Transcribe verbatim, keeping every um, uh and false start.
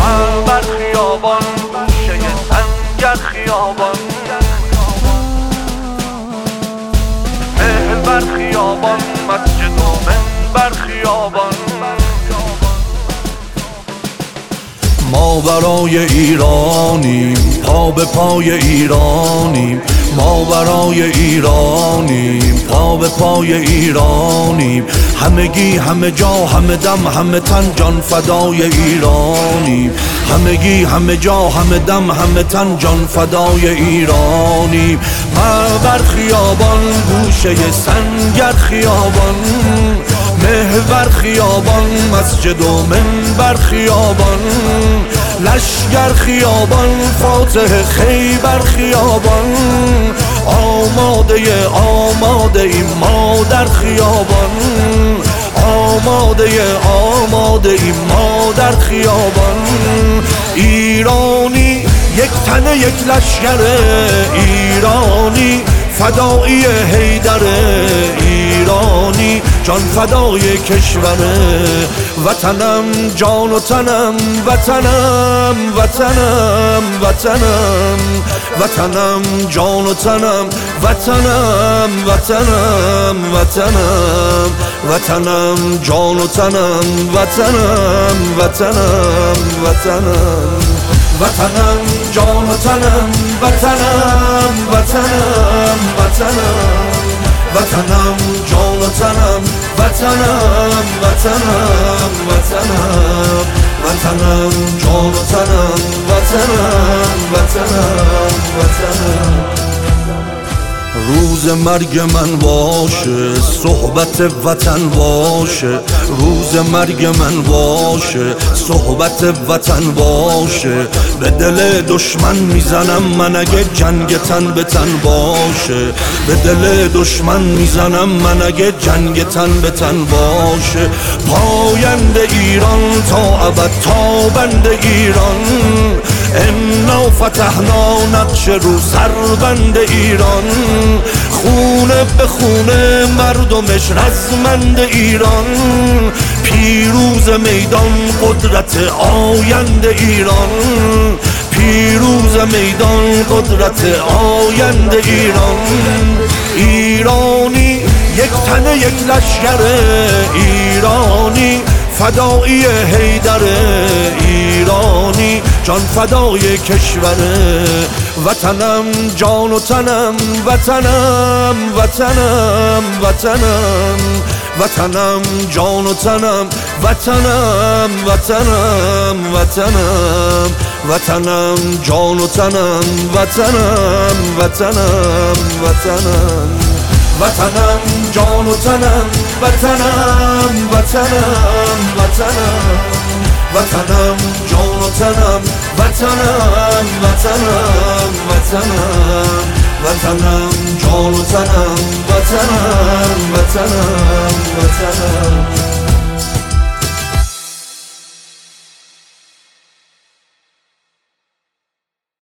من بر خیابان گوشه سنگر خیابان، مهر بر خیابان، مسجد و منبر خیابان. ما برای ایرانیم، پا به پای ایرانیم. ما برای ایرانیم، پا به پای ایرانیم. همگی همه جا همه دم همه تن جان فدای ایرانیم. همگی همه جا همه دم همه تن جان فدای ایرانیم. ما بر خیابان گوشه سنگر خیابان، محور خیابان، مسجد و منبر خیابان، لشگر خیابان، فاتح خیبر خیابان. آماده آماده ایم ما در خیابان، آماده آماده ایم ما در خیابان. ایرانی یک تنه یک لشگر، ایرانی فدایی حیدر، ایرانی جان فدای کشور. وطنم جان و تنم، وطنم وطنم وطنم وطنم جان و تنم، وطنم وطنم وطنم وطنم جان و تنم، وطنم وطنم وطنم وطنم جان و تنم، وطنم وطنم وطنم وطنم جان و تنم، وطنم وطنم وطنم وطنم جان و تنم، وطنم وطنم وطنم. روز مرگ من باشه، صحبت وطن باشه. روز مرگ من باشه، صحبت وطن باشه. به دل دشمن میزنم من اگه جنگ تن به تن باشه. به دل دشمن میزنم من اگه جنگ تن به تن باشه. پاینده ایران تا ابد، تابنده ایران. انا فتحنا نقش رو سربند ایران. خونه به خونه مردمش رزمند ایران. پیروز میدان قدرت آینده ایران. پیروز میدان قدرت آینده ایران. ایرانی یک تنه یک لشگر، ایرانی فدایی حیدر، ایرانی جان فدای کشور. وطنم جان و تنم، وطنم وطنم وطنم وطنم جان و تنم، وطنم وطنم وطنم وطنم جان و تنم، وطنم وطنم وطنم وطنم جان و تنم، وطنم وطنم وطنم وطنم جان و تنم، وطنم وطنم وطنم وطنم جان و تنم، وطنم وطنم وطنم.